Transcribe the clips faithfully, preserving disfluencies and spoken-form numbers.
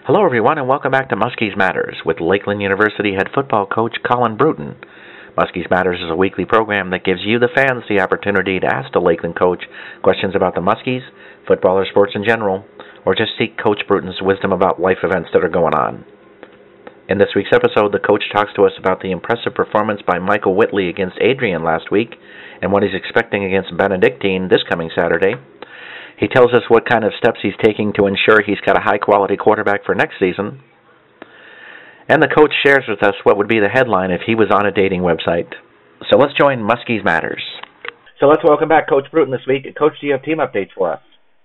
Hello, everyone, and welcome back to Muskies Matters with Lakeland University head football coach Colin Bruton. Muskies Matters is a weekly program that gives you, the fans, the opportunity to ask the Lakeland coach questions about the Muskies, football or sports in general, or just seek Coach Bruton's wisdom about life events that are going on. In this week's episode, the coach talks to us about the impressive performance by Michael Whitley against Adrian last week and what he's expecting against Benedictine this coming Saturday. He tells us what kind of steps he's taking to ensure he's got a high-quality quarterback for next season. And the coach shares with us what would be the headline if he was on a dating website. So let's join Muskies Matters. So let's welcome back Coach Bruton this week. Coach, do you have team updates for us?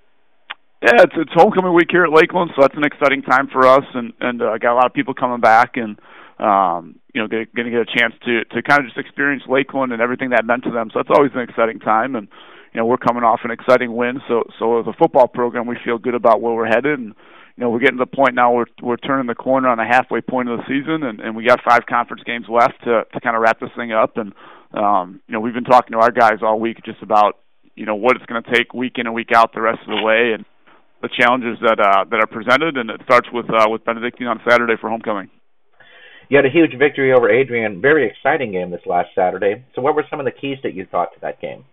Yeah, it's, it's homecoming week here at Lakeland, so that's an exciting time for us, and and uh, got a lot of people coming back, and um, you know, going to get a chance to to kind of just experience Lakeland and everything that meant to them. So that's always an exciting time, and you know, we're coming off an exciting win. So so as a football program, we feel good about where we're headed, and you know, we're getting to the point now where we're turning the corner on the halfway point of the season, and, and we got five conference games left to to kind of wrap this thing up. And um, you know, we've been talking to our guys all week just about you know what it's going to take week in and week out the rest of the way, and the challenges that uh, that are presented, and it starts with uh, with Benedictine on Saturday for homecoming. You had a huge victory over Adrian. Very exciting game this last Saturday. So what were some of the keys that you thought to that game?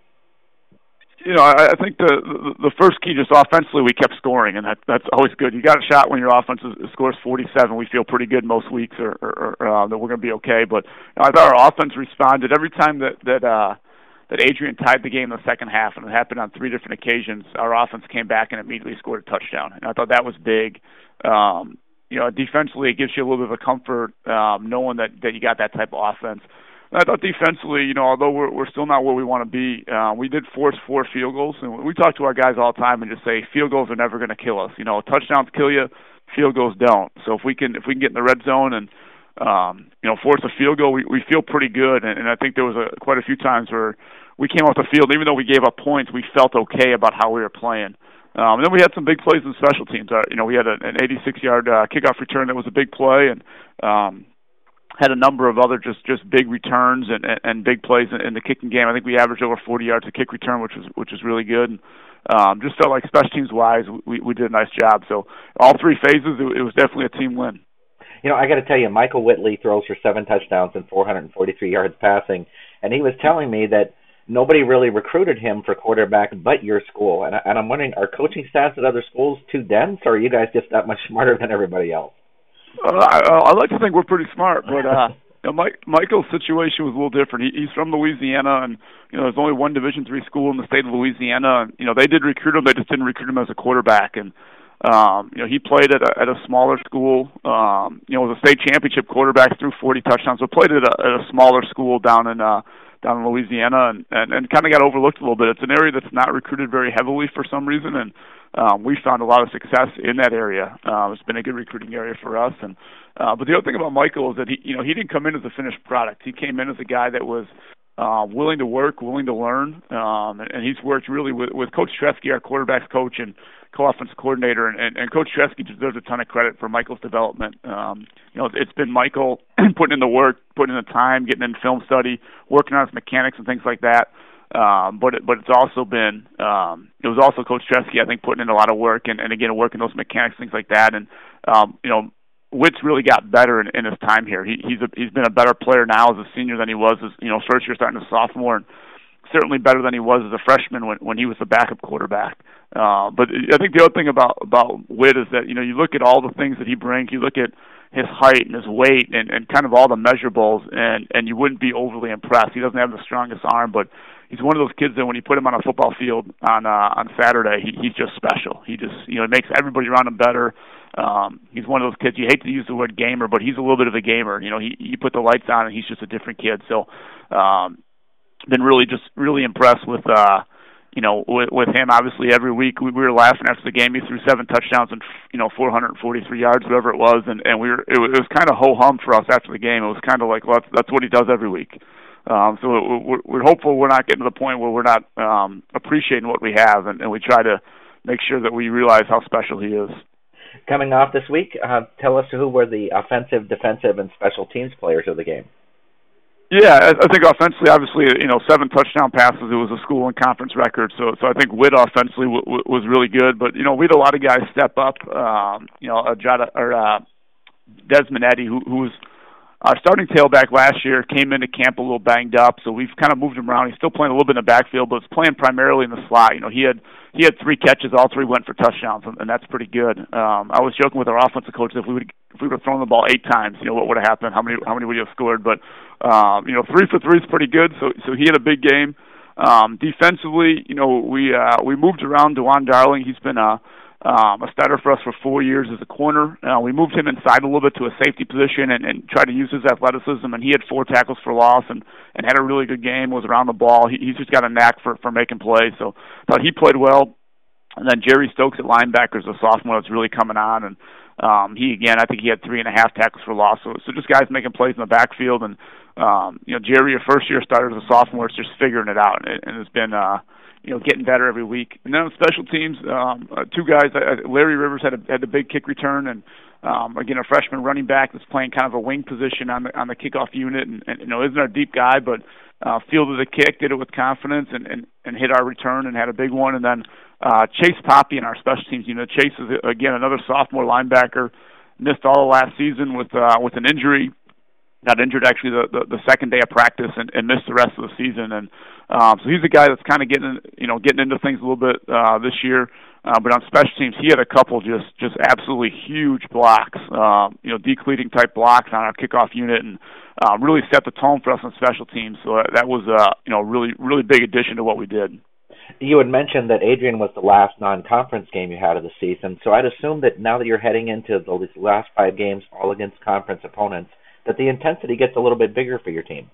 You know, I, I think the, the the first key, just offensively, we kept scoring, and that that's always good. You got a shot when your offense is, scores forty-seven. We feel pretty good most weeks, or, or, or uh, that we're going to be okay. But you know, I thought our offense responded every time that that. Uh, that Adrian tied the game in the second half, and it happened on three different occasions. Our offense came back and immediately scored a touchdown, and I thought that was big. Um, you know, defensively, it gives you a little bit of a comfort um, knowing that, that you got that type of offense. And I thought defensively, you know, although we're we're still not where we want to be, uh, we did force four field goals, and we talk to our guys all the time and just say field goals are never going to kill us. You know, touchdowns kill you, field goals don't. So if we can if we can get in the red zone and Um, you know, force a field goal, we, we feel pretty good, and, and I think there was a, quite a few times where we came off the field, even though we gave up points, we felt okay about how we were playing. Um, and then we had some big plays in special teams. Uh, you know, we had a, an eighty-six-yard uh, kickoff return that was a big play, and um, had a number of other just, just big returns and, and, and big plays in, in the kicking game. I think we averaged over forty yards a kick return, which was which was really good. And, um, just felt like special teams wise, we, we did a nice job. So all three phases, it, it was definitely a team win. You know, I got to tell you, Michael Whitley throws for seven touchdowns and four hundred forty-three yards passing, and he was telling me that nobody really recruited him for quarterback but your school. And, I, and I'm wondering, are coaching staffs at other schools too dense, or are you guys just that much smarter than everybody else? Uh, I, I like to think we're pretty smart, but uh, you know, Mike, Michael's situation was a little different. He, he's from Louisiana, and you know, there's only one Division three school in the state of Louisiana. And you know, they did recruit him, they just didn't recruit him as a quarterback. And Um, you know, he played at a, at a smaller school. Um, you know, was a state championship quarterback, threw forty touchdowns. So played at a, at a smaller school down in uh, down in Louisiana, and, and, and kind of got overlooked a little bit. It's an area that's not recruited very heavily for some reason, and um, we found a lot of success in that area. Uh, it's been a good recruiting area for us. And uh, but the other thing about Michael is that he, you know, he didn't come in as a finished product. He came in as a guy that was Uh, willing to work, willing to learn, um, and, and he's worked really with, with Coach Tresky, our quarterbacks coach and co-offense coordinator, and, and, and Coach Tresky deserves a ton of credit for Michael's development. Um, you know, it's been Michael putting in the work, putting in the time, getting in film study, working on his mechanics and things like that. Um, but it, but it's also been um, it was also Coach Tresky, I think, putting in a lot of work and, and again working those mechanics, things like that, and um, you know. Witt's really got better in, in his time here. He, he's a, he's been a better player now as a senior than he was as you know first year starting as a sophomore, and certainly better than he was as a freshman when, when he was the backup quarterback. Uh, but I think the other thing about about Witt is that you know you look at all the things that he brings. You look at his height and his weight and, and kind of all the measurables, and and you wouldn't be overly impressed. He doesn't have the strongest arm, but he's one of those kids that when you put him on a football field on uh, on Saturday, he, he's just special. He just you know makes everybody around him better. Um, he's one of those kids, you hate to use the word gamer, but he's a little bit of a gamer. You know, he you put the lights on and he's just a different kid. So, um, been really just really impressed with, uh, you know, with, with him. Obviously, every week we, we were laughing after the game. He threw seven touchdowns and, you know, four hundred forty-three yards, whatever it was. And, and we were, it was, it was kind of ho-hum for us after the game. It was kind of like, well, that's, that's what he does every week. Um, so we're, we're hopeful we're not getting to the point where we're not um, appreciating what we have, and, and we try to make sure that we realize how special he is. Coming off this week, uh, tell us who were the offensive, defensive, and special teams players of the game. Yeah, I, I think offensively, obviously, you know, seven touchdown passes. It was a school and conference record, so so I think Witt offensively w- w- was really good. But you know, we had a lot of guys step up. Um, you know, uh, Jada, or uh, Desmond Eddy, who who was our starting tailback last year, came into camp a little banged up, so we've kind of moved him around. He's still playing a little bit in the backfield, but he's playing primarily in the slot. You know, he had he had three catches, all three went for touchdowns, and, and that's pretty good. Um, I was joking with our offensive coach that if we would if we would have thrown the ball eight times, you know, what would have happened? How many how many would you have scored? But um, you know, three for three is pretty good. So so he had a big game. Um, defensively, you know, we uh, we moved around Dewan Darling. He's been a Um, a starter for us for four years as a corner. Uh, we moved him inside a little bit to a safety position and, and tried to use his athleticism, and he had four tackles for loss and, and had a really good game, was around the ball. He, he's just got a knack for, for making plays, so thought he played well. And then Jerry Stokes at linebacker is a sophomore that's really coming on, and um, he, again, I think he had three and a half tackles for loss. So, so just guys making plays in the backfield, and, um, you know, Jerry, a first-year starter as a sophomore, is just figuring it out, and, and it's been uh, – you know, getting better every week. And then on special teams, um, uh, two guys, uh, Larry Rivers had a, had the big kick return, and um, again, a freshman running back that's playing kind of a wing position on the on the kickoff unit, and, and you know, isn't our deep guy, but uh, fielded the kick, did it with confidence, and, and, and hit our return and had a big one. And then uh, Chase Poppy in our special teams unit. Chase is again another sophomore linebacker, missed all of last season with uh, with an injury. Got injured actually the, the, the second day of practice and, and missed the rest of the season. And um, so he's a guy that's kind of getting, you know, getting into things a little bit uh, this year. Uh, but on special teams, he had a couple just, just absolutely huge blocks, um, you know, decleating type blocks on our kickoff unit, and uh, really set the tone for us on special teams. So that was, uh, you know, really, really big addition to what we did. You had mentioned that Adrian was the last non-conference game you had of the season, so I'd assume that now that you're heading into the last five games, all against conference opponents, that the intensity gets a little bit bigger for your team.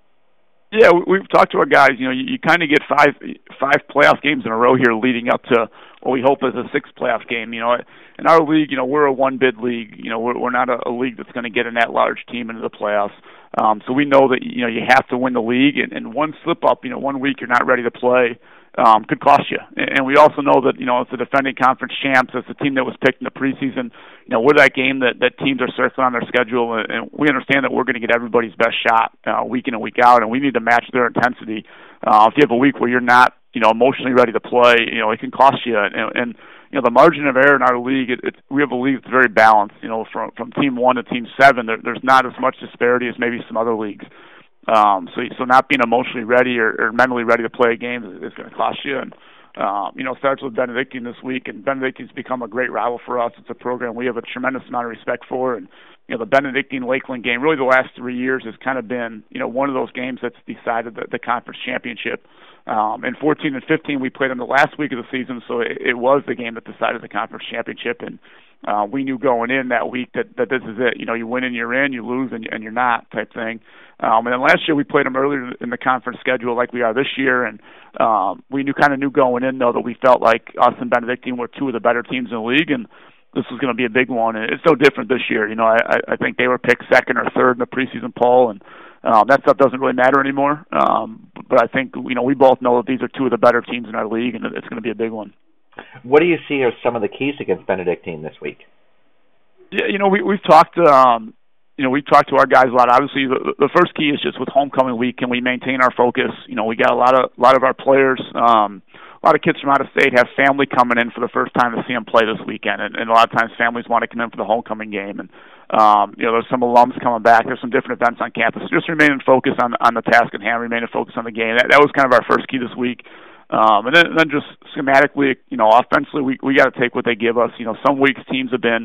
Yeah, we've talked to our guys. You know, you, you kind of get five five playoff games in a row here, leading up to what we hope is a sixth playoff game. You know, in our league, you know, we're a one bid league. You know, we're we're not a, a league that's going to get an at-large team into the playoffs. Um, so we know that you know you have to win the league, and, and one slip up, you know, one week you're not ready to play, um, could cost you. And we also know that, you know, as the defending conference champs, as the team that was picked in the preseason, you know, we're that game that, that teams are circling on their schedule, and we understand that we're going to get everybody's best shot uh, week in and week out, and we need to match their intensity. Uh, if you have a week where you're not, you know, emotionally ready to play, you know, it can cost you. And, and you know, the margin of error in our league, it, it, we have a league that's very balanced. You know, from from team one to team seven, there, there's not as much disparity as maybe some other leagues. Um, so, so not being emotionally ready or, or mentally ready to play a game is, is going to cost you. And um, you know, it starts with Benedictine this week, and Benedictine's become a great rival for us. It's a program we have a tremendous amount of respect for, and you know, the Benedictine Lakeland game, really the last three years has kind of been, you know, one of those games that's decided the, the conference championship. Um, in fourteen and fifteen, we played them the last week of the season, so it, it was the game that decided the conference championship. And uh, we knew going in that week that, that this is it. You know, you win and you're in, you lose and, and you're not type thing. Um, and then last year we played them earlier in the conference schedule like we are this year, and um, we knew kind of knew going in though that we felt like us and Benedictine were two of the better teams in the league, and this was going to be a big one. And it's no different this year. You know, I, I think they were picked second or third in the preseason poll, and um, that stuff doesn't really matter anymore. Um, but I think, you know, we both know that these are two of the better teams in our league, and it's going to be a big one. What do you see as some of the keys against Benedictine this week? Yeah, you know, we, we've talked, um, you know, we've talked to our guys a lot. Obviously, the, the first key is just with homecoming week, can we maintain our focus? You know, we got a lot of, a lot of our players, um, a lot of kids from out of state have family coming in for the first time to see them play this weekend, and, and a lot of times families want to come in for the homecoming game. And um, you know, there's some alums coming back. There's some different events on campus. Just remaining focused on on the task at hand, remaining focused on the game. That, that was kind of our first key this week. Um, and then, and then just schematically, you know, offensively, we we got to take what they give us. You know, some weeks teams have been,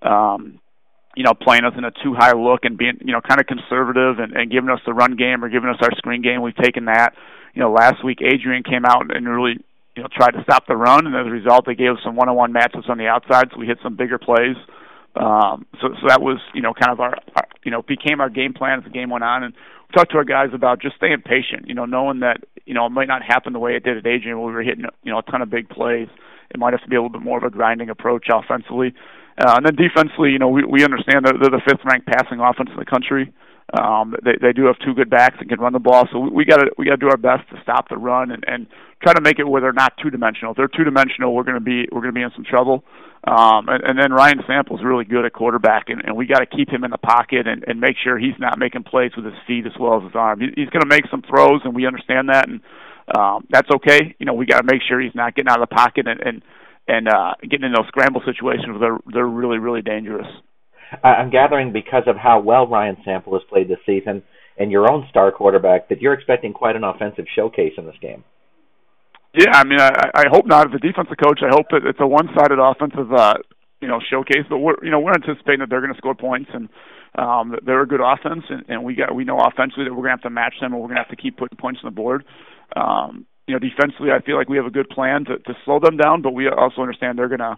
um, you know, playing us in a too high look and being, you know, kind of conservative and, and giving us the run game or giving us our screen game. We've taken that. You know, last week Adrian came out and really, you know, tried to stop the run, and as a result, they gave us some one-on-one matchups on the outside, so we hit some bigger plays. Um, so, so that was, you know, kind of our, our, you know, became our game plan as the game went on. And we talked to our guys about just staying patient, you know, knowing that, you know, it might not happen the way it did at Adrian when we were hitting, you know, a ton of big plays. It might have to be a little bit more of a grinding approach offensively. Uh, and then defensively, you know, we, we understand that they're the fifth-ranked passing offense in the country. Um, they they do have two good backs and can run the ball, so we got to we got to do our best to stop the run and, and try to make it where they're not two dimensional. If they're two dimensional, we're going to be we're going to be in some trouble. Um, and, and then Ryan Sample's really good at quarterback, and, and we got to keep him in the pocket and, and make sure he's not making plays with his feet as well as his arm. He, he's going to make some throws, and we understand that, and um, that's okay. You know, we got to make sure he's not getting out of the pocket and and, and uh, getting in those scramble situations where they're they're really really dangerous. I'm gathering because of how well Ryan Sample has played this season and your own star quarterback that you're expecting quite an offensive showcase in this game. Yeah, I mean, I, I hope not. As a defensive coach, I hope that it's a one-sided offensive, uh, you know, showcase. But we're, you know, we're anticipating that they're going to score points, and um, that they're a good offense, and, and we got we know offensively that we're going to have to match them, and we're going to have to keep putting points on the board. Um, you know, defensively, I feel like we have a good plan to, to slow them down, but we also understand they're going to.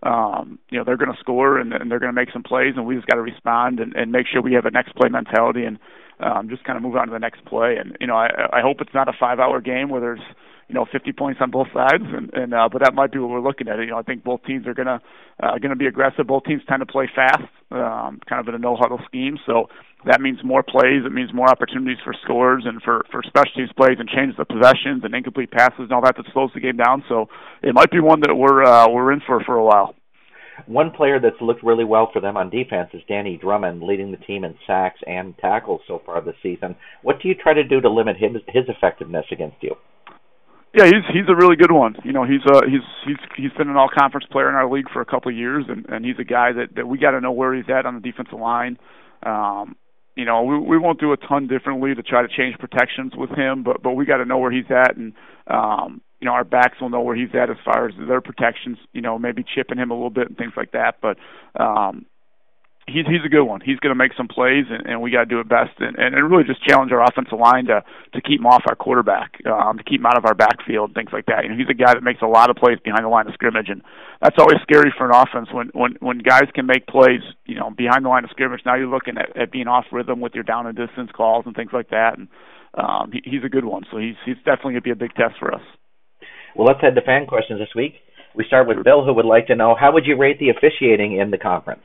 Um, you know, they're going to score and, and they're going to make some plays, and we just got to respond and, and make sure we have a next play mentality and um, just kind of move on to the next play. And, you know, I, I hope it's not a five-hour game where there's, you know, fifty points on both sides, and, and uh, but that might be what we're looking at. You know, I think both teams are going to uh, going to be aggressive. Both teams tend to play fast, um, kind of in a no-huddle scheme, so that means more plays. It means more opportunities for scores and for, for special teams plays and change the possessions and incomplete passes and all that that slows the game down. So it might be one that we're uh, we're in for for a while. One player that's looked really well for them on defense is Danny Drummond, leading the team in sacks and tackles so far this season. What do you try to do to limit his, his effectiveness against you? Yeah, he's he's a really good one. You know, he's uh he's he's he's been an all-conference player in our league for a couple of years, and, and he's a guy that, that we got to know where he's at on the defensive line. Um, you know, we we won't do a ton differently to try to change protections with him, but but we got to know where he's at, and um, you know, our backs will know where he's at as far as their protections. You know, maybe chipping him a little bit and things like that, but. Um, He's he's a good one. He's going to make some plays, and, and we got to do it best, and, and really just challenge our offensive line to to keep him off our quarterback, um, to keep him out of our backfield, things like that. You know, he's a guy that makes a lot of plays behind the line of scrimmage, and that's always scary for an offense when when when guys can make plays, you know, behind the line of scrimmage. Now you're looking at, at being off rhythm with your down and distance calls and things like that, and um, he, he's a good one. So he's he's definitely going to be a big test for us. Well, let's head to fan questions this week. We start with Bill, who would like to know, how would you rate the officiating in the conference?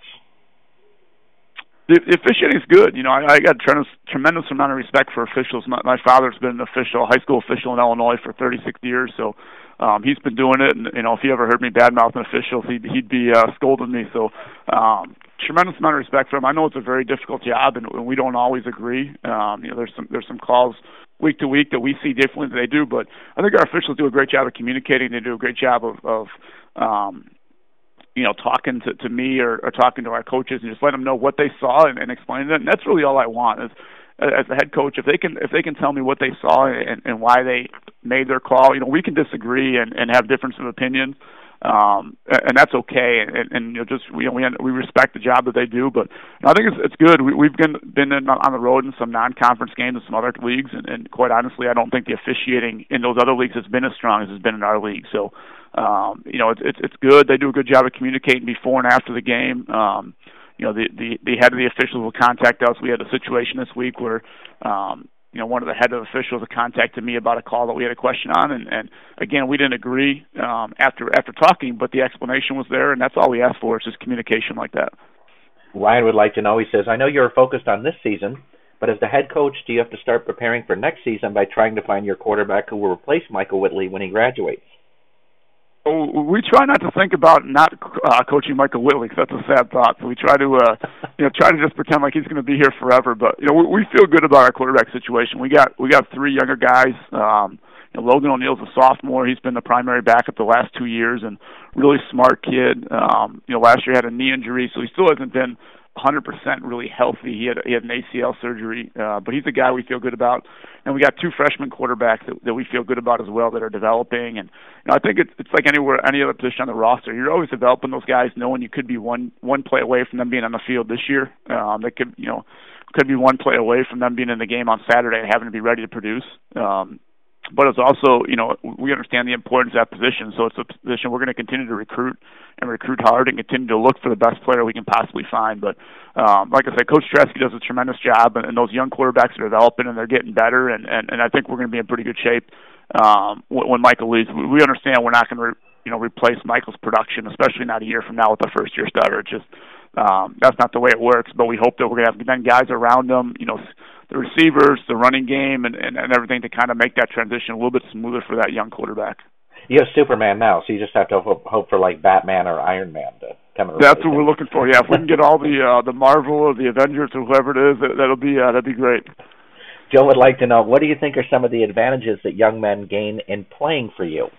The, the officiating is good. You know, I, I got a tremendous, tremendous amount of respect for officials. My, my father's been an official, high school official in Illinois for thirty-six years, so um, he's been doing it. And you know, if he ever heard me badmouthing officials, he'd he'd be uh, scolding me. So, um, tremendous amount of respect for him. I know it's a very difficult job, and, and we don't always agree. Um, you know, there's some there's some calls week to week that we see differently than they do, but I think our officials do a great job of communicating. They do a great job of, of um, you know, talking to, to me or, or talking to our coaches and just let them know what they saw and, and explaining it. And that's really all I want is, as a head coach, if they can if they can tell me what they saw and, and why they made their call. You know, we can disagree and, and have difference of opinion, um, and that's okay. And, and you know, just you know, we we respect the job that they do. But you know, I think it's it's good. We, we've been been in, on the road in some non-conference games in some other leagues, and, and quite honestly, I don't think the officiating in those other leagues has been as strong as it's been in our league. So. Um, you know, it's, it's it's good. They do a good job of communicating before and after the game. Um, you know, the, the the head of the officials will contact us. We had a situation this week where, um, you know, one of the head of officials contacted me about a call that we had a question on, and, and again, we didn't agree um, after after talking, but the explanation was there, and that's all we asked for is just communication like that. Ryan would like to know. He says, "I know you're focused on this season, but as the head coach, do you have to start preparing for next season by trying to find your quarterback who will replace Michael Whitley when he graduates?" We try not to think about not uh, coaching Michael Whitley, because that's a sad thought. So we try to, uh, you know, try to just pretend like he's going to be here forever. But you know, we, we feel good about our quarterback situation. We got we got three younger guys. Um, you know, Logan O'Neill's a sophomore. He's been the primary backup the last two years, and really smart kid. Um, you know, last year had a knee injury, so he still hasn't been one hundred percent really healthy. He had he had an A C L surgery, uh, but he's a guy we feel good about. And we got two freshman quarterbacks that, that we feel good about as well that are developing. And you know, I think it's it's like anywhere any other position on the roster. You're always developing those guys, knowing you could be one one play away from them being on the field this year. Um, they could you know could be one play away from them being in the game on Saturday and having to be ready to produce. Um, But it's also, you know, we understand the importance of that position, so it's a position we're going to continue to recruit and recruit hard and continue to look for the best player we can possibly find. But um, like I said, Coach Tresky does a tremendous job, and, and those young quarterbacks are developing, and they're getting better, and, and, and I think we're going to be in pretty good shape um, when, when Michael leaves. We, we understand we're not going to, re, you know, replace Michael's production, especially not a year from now with a first-year starter. It's just um, that's not the way it works. But we hope that we're going to have then guys around them, you know, the receivers, the running game, and, and, and everything to kind of make that transition a little bit smoother for that young quarterback. You have Superman now, so you just have to hope, hope for like Batman or Iron Man to come and That's what we're looking for. Yeah, if we can get all the uh, the Marvel or the Avengers or whoever it is, that, that'll be uh, that'd be great. Joe would like to know, what do you think are some of the advantages that young men gain in playing for you?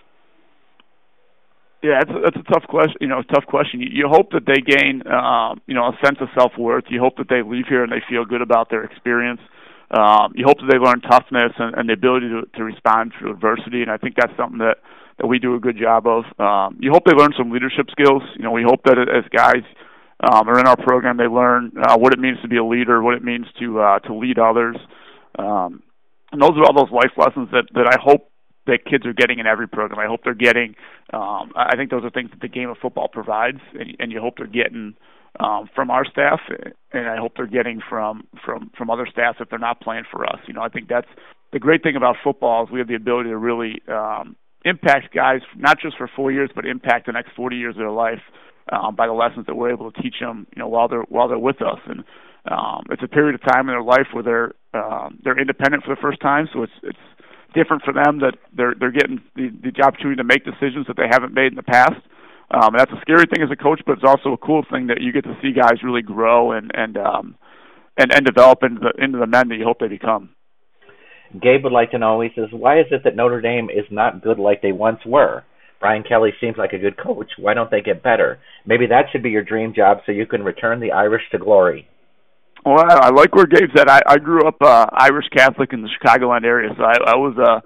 Yeah, it's a, it's a tough question. You know, a tough question. You, you hope that they gain, um, you know, a sense of self-worth. You hope that they leave here and they feel good about their experience. Um, you hope that they learn toughness and, and the ability to, to respond to adversity, and I think that's something that, that we do a good job of. Um, you hope they learn some leadership skills. You know, we hope that as guys um, are in our program, they learn uh, what it means to be a leader, what it means to uh, to lead others. Um, and those are all those life lessons that, that I hope that kids are getting in every program. I hope they're getting, um, I think those are things that the game of football provides, and, and you hope they're getting um, from our staff, and I hope they're getting from, from, from other staffs if they're not playing for us. You know, I think that's the great thing about football is we have the ability to really um, impact guys, not just for four years, but impact the next forty years of their life um, by the lessons that we're able to teach them, you know, while they're while they're with us. And um, it's a period of time in their life where they're um, they're independent for the first time, so it's it's different for them that they're they're getting the, the opportunity to make decisions that they haven't made in the past. Um, and that's a scary thing as a coach, but it's also a cool thing that you get to see guys really grow and and um, and, and develop into the into the men that you hope they become. Gabe would like to know, he says, why is it that Notre Dame is not good like they once were? Brian Kelly seems like a good coach. Why don't they get better? Maybe that should be your dream job so you can return the Irish to glory. Well, I, I like where Gabe's at. I, I grew up uh, Irish Catholic in the Chicagoland area, so I, I was uh,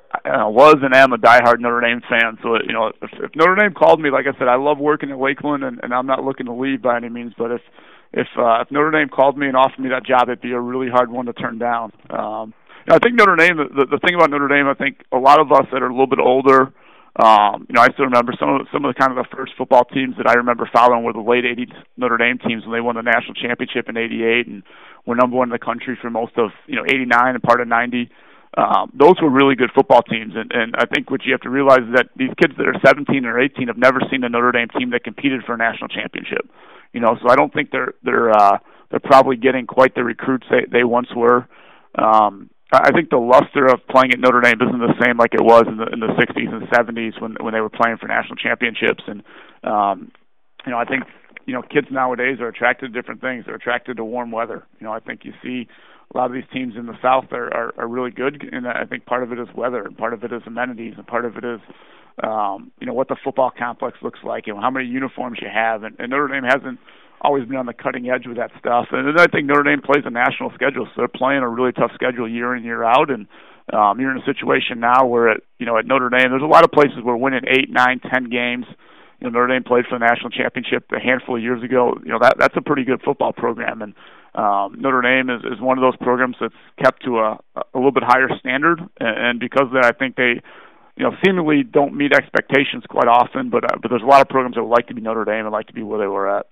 I was and am a diehard Notre Dame fan. So, you know, if, if Notre Dame called me, like I said, I love working at Lakeland, and, and I'm not looking to leave by any means. But if if uh, if Notre Dame called me and offered me that job, it'd be a really hard one to turn down. Um, you know, I think Notre Dame. The, the thing about Notre Dame, I think a lot of us that are a little bit older. Um, you know, I still remember some of some of the kind of the first football teams that I remember following were the late eighties Notre Dame teams when they won the national championship in eighty-eight and were number one in the country for most of, you know, eighty-nine and part of ninety. Um, those were really good football teams, and, and I think what you have to realize is that these kids that are seventeen or eighteen have never seen a Notre Dame team that competed for a national championship. You know, so I don't think they're they're uh, they're probably getting quite the recruits they they once were. Um, I think the luster of playing at Notre Dame isn't the same like it was in the in the sixties and seventies when when they were playing for national championships. And um, you know, I think you know kids nowadays are attracted to different things. They're attracted to warm weather. You know, I think you see a lot of these teams in the South are are, are really good, and I think part of it is weather, and part of it is amenities, and part of it is um, you know what the football complex looks like, and how many uniforms you have. And, and Notre Dame hasn't always been on the cutting edge with that stuff. And then I think Notre Dame plays a national schedule, so they're playing a really tough schedule year in, year out. And um, you're in a situation now where, at, you know, at Notre Dame, there's a lot of places where winning eight, nine, ten games. You know, Notre Dame played for the national championship a handful of years ago. You know, that that's a pretty good football program. And um, Notre Dame is, is one of those programs that's kept to a, a little bit higher standard. And, and because of that, I think they, you know, seemingly don't meet expectations quite often. But uh, but there's a lot of programs that would like to be Notre Dame and like to be where they were at.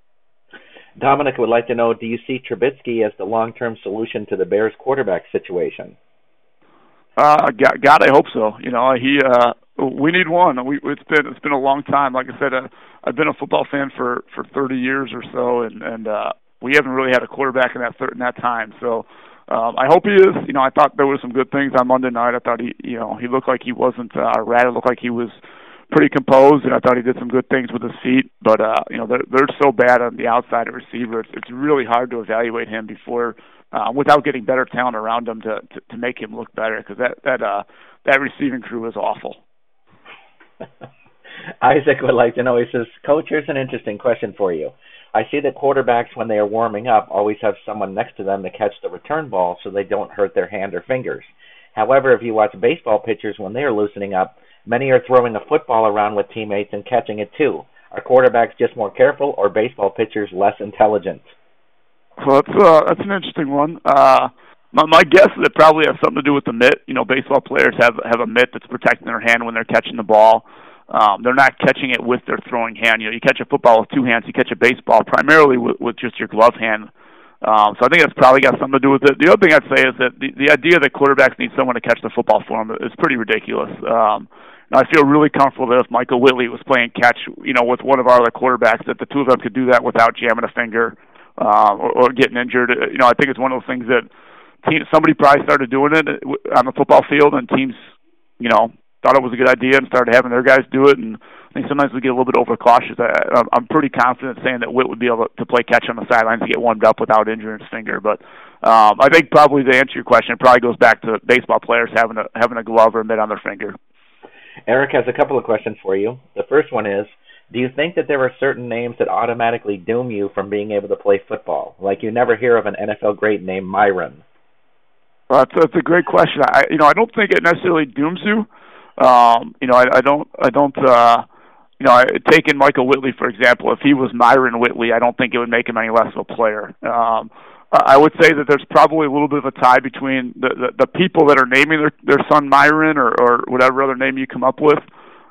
Dominic would like to know, do you see Trubisky as the long-term solution to the Bears quarterback situation? Uh, God, God, I hope so. You know, he, uh, we need one. We, it's been, it's been a long time. Like I said, uh, I've been a football fan for, for thirty years or so, and, and, uh, we haven't really had a quarterback in that, thir- in that time. So, um, I hope he is. You know, I thought there were some good things on Monday night. I thought he, you know, he looked like he wasn't, uh, rattled, looked like he was pretty composed, and I thought he did some good things with his feet. But uh, you know, they're they're so bad on the outside of receiver. It's, it's really hard to evaluate him before, uh, without getting better talent around him to to, to make him look better. Because that that uh that receiving crew is awful. Isaac would like to know. He says, Coach, here's an interesting question for you. I see that quarterbacks, when they are warming up, always have someone next to them to catch the return ball so they don't hurt their hand or fingers. However, if you watch baseball pitchers when they are loosening up, many are throwing a football around with teammates and catching it too. Are quarterbacks just more careful, or baseball pitchers less intelligent? Well, that's, uh, that's an interesting one. Uh, my, my guess is it probably has something to do with the mitt. You know, baseball players have have a mitt that's protecting their hand when they're catching the ball. Um, they're not catching it with their throwing hand. You know, you catch a football with two hands. You catch a baseball primarily with, with just your glove hand. Um, so I think that's probably got something to do with it. The other thing I'd say is that the, the idea that quarterbacks need someone to catch the football for them is pretty ridiculous. Um, And I feel really comfortable that if Michael Whitley was playing catch, you know, with one of our other quarterbacks, that the two of them could do that without jamming a finger uh, or, or getting injured. You know, I think it's one of those things that team, somebody probably started doing it on the football field, and teams, you know, thought it was a good idea and started having their guys do it. And I think sometimes we get a little bit overcautious. I, I'm pretty confident saying that Whit would be able to play catch on the sidelines to get warmed up without injuring his finger. But um, I think probably to answer your question, it probably goes back to baseball players having a having a glove or a mitt on their finger. Eric has a couple of questions for you. The first one is, do you think that there are certain names that automatically doom you from being able to play football? Like you never hear of an N F L great named Myron. Well, that's, that's a great question. I, you know, I don't think it necessarily dooms you. Um, you know, I, I don't, I don't, uh, you know, I, taking Michael Whitley, for example, if he was Myron Whitley, I don't think it would make him any less of a player. Um, I would say that there's probably a little bit of a tie between the, the, the people that are naming their, their son Myron or, or whatever other name you come up with,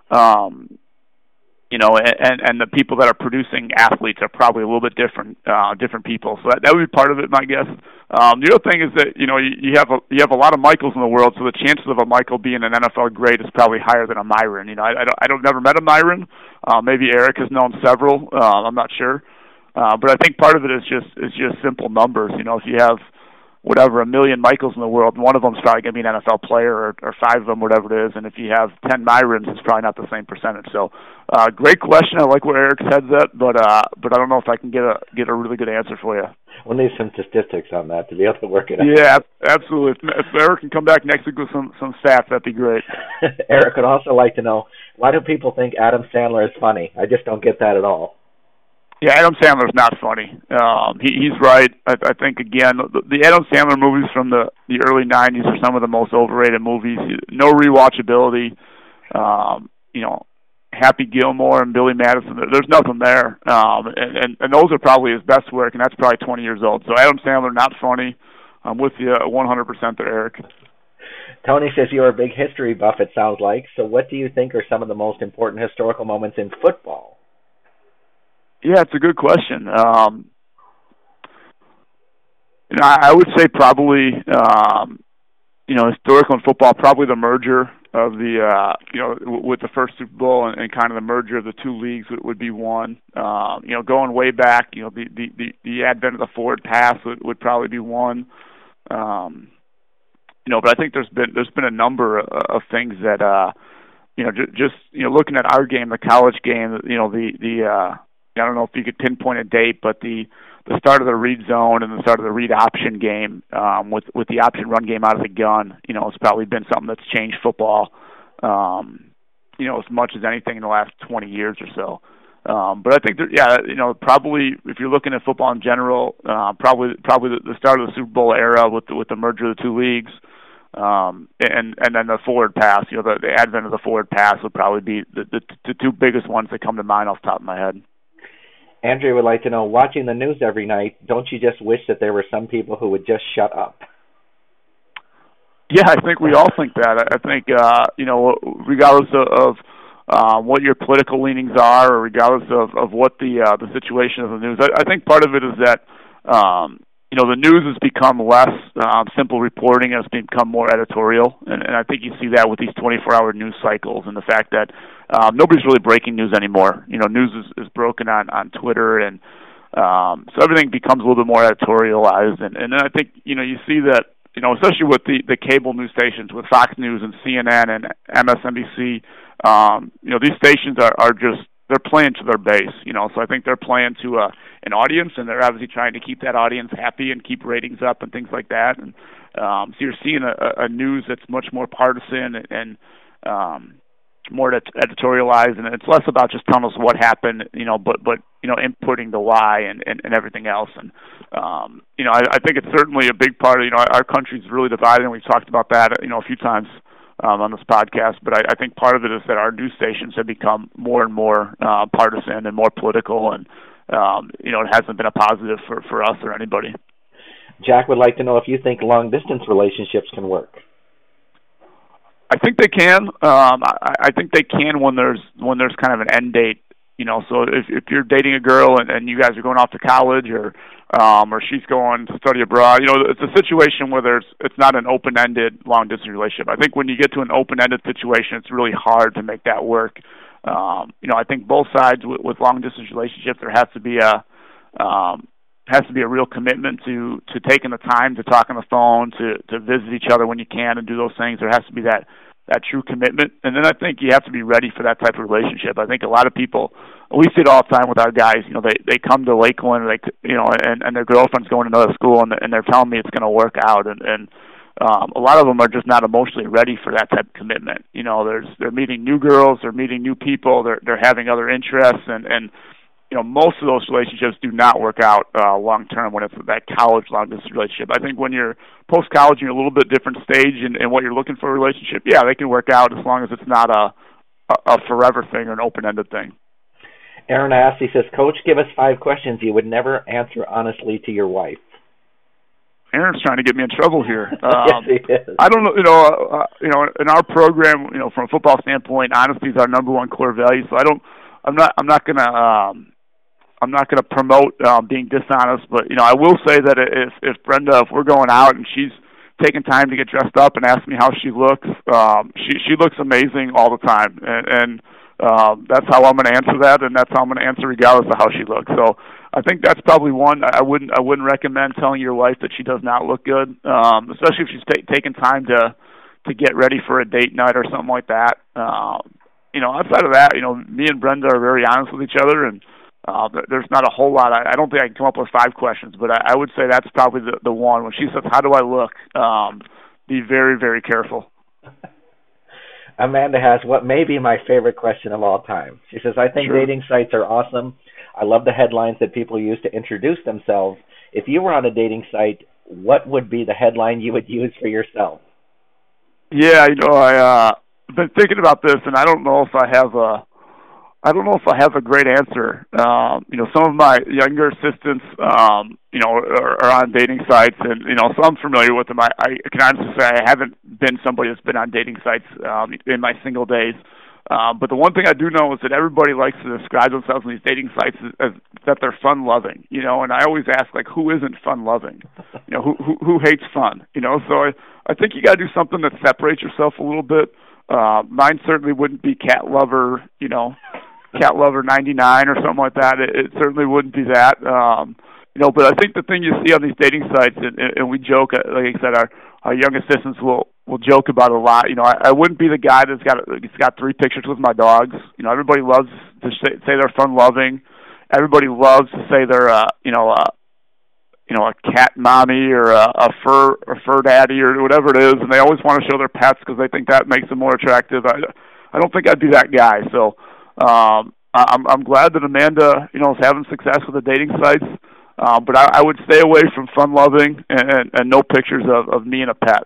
um, you know, and, and the people that are producing athletes are probably a little bit different, uh, different people. So that, that would be part of it, my guess. Um, the other thing is that, you know, you, you have a, you have a lot of Michaels in the world, so the chances of a Michael being an N F L great is probably higher than a Myron. You know, I, I don't, I don't never met a Myron. Uh, maybe Eric has known several. Uh, I'm not sure. Uh, but I think part of it is just is just simple numbers. You know, if you have whatever a million Michaels in the world, one of them's probably going to be an N F L player, or, or five of them, whatever it is. And if you have ten Myrons, it's probably not the same percentage. So, uh, great question. I like where Eric's head's at, but uh, but I don't know if I can get a get a really good answer for you. We'll need some statistics on that to be able to work it out. Yeah, absolutely. If, if Eric can come back next week with some some stats, that'd be great. Eric would also like to know, why do people think Adam Sandler is funny? I just don't get that at all. Yeah, Adam Sandler's not funny. Um, he, he's right. I, I think, again, the, the Adam Sandler movies from the, the early nineties are some of the most overrated movies. No rewatchability. Um, you know, Happy Gilmore and Billy Madison, there, there's nothing there. Um, and, and, and those are probably his best work, and that's probably twenty years old. So Adam Sandler, not funny. I'm with you one hundred percent there, Eric. Tony says you're a big history buff, it sounds like. So what do you think are some of the most important historical moments in football? Yeah, it's a good question. Um, you know, I, I would say probably, um, you know, historical in football, probably the merger of the, uh, you know, w- with the first Super Bowl and, and kind of the merger of the two leagues would, would be one. Um, you know, going way back, you know, the, the, the, the advent of the forward pass would, would probably be one. Um, you know, but I think there's been there's been a number of, of things that, uh, you know, j- just you know, looking at our game, the college game, you know, the the uh, I don't know if you could pinpoint a date, but the, the start of the read zone and the start of the read option game, um, with with the option run game out of the gun, you know, it's probably been something that's changed football, um, you know, as much as anything in the last twenty years or so. Um, but I think that, yeah, you know, probably if you're looking at football in general, uh, probably probably the, the start of the Super Bowl era with the, with the merger of the two leagues, um, and and then the forward pass, you know, the, the advent of the forward pass would probably be the, the the two biggest ones that come to mind off the top of my head. Andrea would like to know, watching the news every night, don't you just wish that there were some people who would just shut up? Yeah, I think we all think that. I think, uh, you know, regardless of, of uh, what your political leanings are, or regardless of, of what the uh, the situation of the news, I, I think part of it is that, um, you know, the news has become less um, simple reporting and it's become more editorial. And, and I think you see that with these twenty-four hour news cycles and the fact that Um, nobody's really breaking news anymore. You know, news is, is broken on, on Twitter, and um, so everything becomes a little bit more editorialized. And, and then I think, you know, you see that, you know, especially with the, the cable news stations, with Fox News and C N N and M S N B C, um, you know, these stations are, are just, they're playing to their base, you know, so I think they're playing to uh, an audience, and they're obviously trying to keep that audience happy and keep ratings up and things like that. And um, so you're seeing a, a news that's much more partisan and, and um, more editorialized, and it's less about just telling us what happened, you know, but, but you know, inputting the why and, and, and everything else. And, um, you know, I, I think it's certainly a big part of, you know, our, our country's really divided, and we've talked about that, you know, a few times um, on this podcast, but I, I think part of it is that our news stations have become more and more uh, partisan and more political, and, um, you know, it hasn't been a positive for, for us or anybody. Jack would like to know if you think long-distance relationships can work. I think they can. Um, I, I think they can when there's when there's kind of an end date You know, so if if you're dating a girl and, and you guys are going off to college, or um, or she's going to study abroad, you know, it's a situation where there's it's not an open-ended long-distance relationship. I think when you get to an open-ended situation, it's really hard to make that work. Um, you know, I think both sides with, with long-distance relationships, there has to be a um, has to be a real commitment to to taking the time to talk on the phone, to to visit each other when you can, and do those things. There has to be that. that true commitment. And then I think you have to be ready for that type of relationship. I think a lot of people, we see it all the time with our guys, you know, they, they come to Lakeland, they, you know, and, and their girlfriend's going to another school, and, and they're telling me it's going to work out. And, and um, a lot of them are just not emotionally ready for that type of commitment. You know, there's, they're meeting new girls, they're meeting new people, they're, they're having other interests, and, and, you know, most of those relationships do not work out uh, long term when it's that college long distance relationship. I think when you're post college, you're a little bit different stage, and, and what you're looking for a relationship, yeah, they can work out as long as it's not a a, a forever thing or an open ended thing. Aaron asked, he says, Coach, give us five questions you would never answer honestly to your wife. Aaron's trying to get me in trouble here. Um, yes, he is. I don't know, you know, uh, you know, in our program, you know, from a football standpoint, honesty is our number one core value. So I don't, I'm not, I'm not gonna. Um, I'm not going to promote um, being dishonest, but you know, I will say that if if Brenda, if we're going out and she's taking time to get dressed up and ask me how she looks, um, she she looks amazing all the time, and, and um, that's how I'm going to answer that, and that's how I'm going to answer regardless of how she looks. So I think that's probably one. I wouldn't I wouldn't recommend telling your wife that she does not look good, um, especially if she's ta- taking time to to get ready for a date night or something like that. Um, you know, outside of that, you know, me and Brenda are very honest with each other, and Uh, there's not a whole lot. I, I don't think I can come up with five questions, but I, I would say that's probably the, the one. When she says, how do I look? Um, be very, very careful. Amanda has what may be my favorite question of all time. She says, I think sure. dating sites are awesome. I love the headlines that people use to introduce themselves. If you were on a dating site, what would be the headline you would use for yourself? Yeah, you know, I, uh, I've been thinking about this, and I don't know if I have a I don't know if I have a great answer. Um, you know, some of my younger assistants, um, you know, are, are on dating sites, and you know, so I'm familiar with them. I, I can honestly say I haven't been somebody that's been on dating sites um, in my single days. Um, but the one thing I do know is that everybody likes to describe themselves on these dating sites as, as that they're fun-loving. You know, and I always ask, like, who isn't fun-loving? You know, who who, who hates fun? You know, so I I think you got to do something that separates yourself a little bit. Uh, mine certainly wouldn't be cat lover. You know. Cat Lover ninety-nine or something like that. It, it certainly wouldn't be that. Um, you know, but I think the thing you see on these dating sites, and, and we joke, like I said, our, our young assistants will, will joke about it a lot. You know, I, I wouldn't be the guy that's got it's got three pictures with my dogs. You know, everybody loves to say, say they're fun-loving. Everybody loves to say they're, uh, you know, uh, you know, a cat mommy or a, a fur or fur daddy or whatever it is, and they always want to show their pets because they think that makes them more attractive. I, I don't think I'd be that guy. So. Um, I'm, I'm glad that Amanda, you know, is having success with the dating sites, uh, but I, I would stay away from fun-loving and, and, and no pictures of, of me and a pet.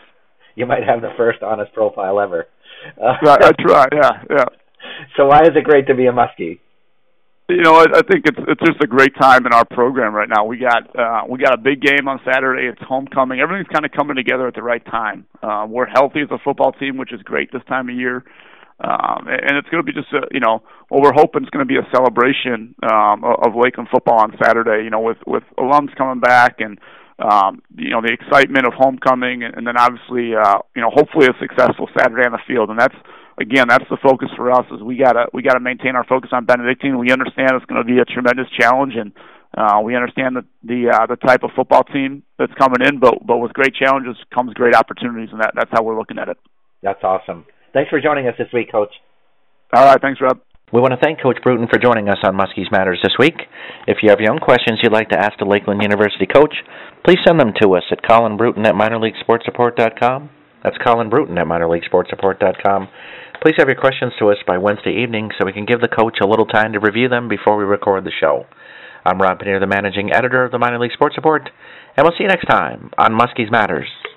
You might have the first honest profile ever. Uh, I, I try, yeah, yeah. So why is it great to be a Muskie? You know, I, I think it's it's just a great time in our program right now. We got uh, we got a big game on Saturday. It's homecoming. Everything's kind of coming together at the right time. Uh, we're healthy as a football team, which is great this time of year. Um, and it's going to be just, a, you know, well, we're hoping it's going to be a celebration um, of Lakeland football on Saturday, you know, with, with alums coming back and, um, you know, the excitement of homecoming and, and then obviously, uh, you know, hopefully a successful Saturday on the field. And that's, again, that's the focus for us is we got to we got to maintain our focus on Benedictine. We understand it's going to be a tremendous challenge, and uh, we understand the the, uh, the type of football team that's coming in, but, but with great challenges comes great opportunities, and that, that's how we're looking at it. That's awesome. Thanks for joining us this week, Coach. All right, thanks, Rob. We want to thank Coach Bruton for joining us on Muskies Matters this week. If you have young questions you'd like to ask the Lakeland University coach, please send them to us at Colin Bruton at minor league sports support dot com. That's Colin Bruton at minor league sports support dot com. Please have your questions to us by Wednesday evening so we can give the coach a little time to review them before we record the show. I'm Rob Pannier, the managing editor of the Minor League Sports Report, and we'll see you next time on Muskies Matters.